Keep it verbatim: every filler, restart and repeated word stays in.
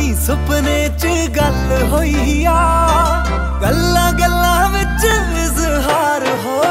ਨੀ ਸੁਪਨੇ च गल होई आ, गल्लां गल्लां विच इजहार हो